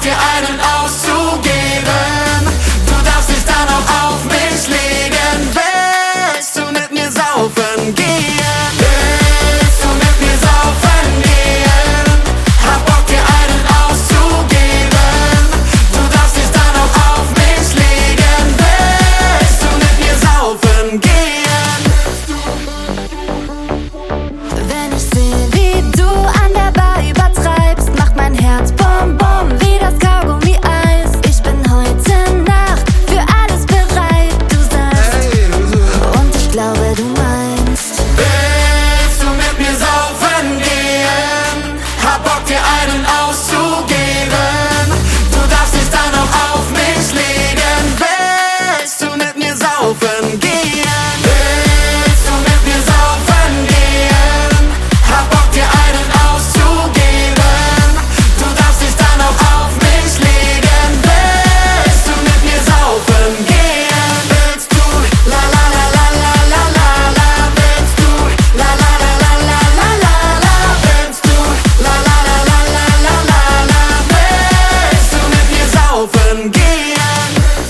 dir einen auszugeben. Du darfst dich dann auch auf mich legen. Willst du mit mir saufen gehen? Willst du mit mir saufen gehen? Hab Bock dir einen auszugeben. Du darfst dich dann auch auf mich legen. Willst du mit mir saufen gehen? Wenn ich sehe, wie du an der Bar übertreibst, macht mein Herz bom bom wie das Kaugummi-Eis. Ich bin heute Nacht für alles bereit, du sagst, und ich glaube, du meinst. Willst du mit mir saufen gehen? Hab Bock dir einen auszugeben. Du darfst dich dann auch auf mich legen. Willst du mit mir saufen gehen? Willst du mit mir saufen gehen? Hab Bock dir einen auszugeben. Du darfst dich dann auch auf mich legen. Willst du mit mir saufen gehen? Willst du la la la la la la la la? Willst du la la la la la la la la? Willst du la la la la la la la la? Willst du mit mir saufen gehen?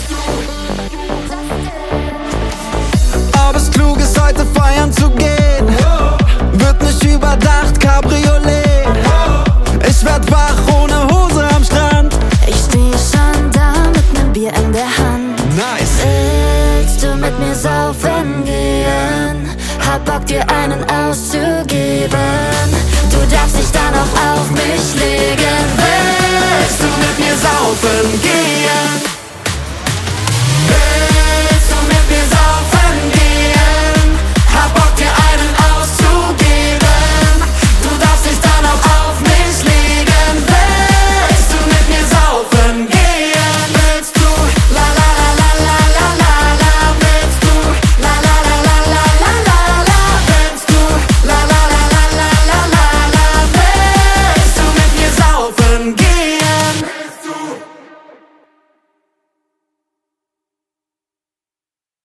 Ob es klug ist, heute feiern zu gehen, wird nicht überdacht, Cabriolet. Ich werd wach ohne Hose am Strand. Ich stehe schon da mit nem Bier in der Hand. Nice. Willst du mit mir saufen gehen? Hab Bock dir einen auszugeben. Du darfst dich dann auch auf mich legen. Willst du mit mir saufen gehen?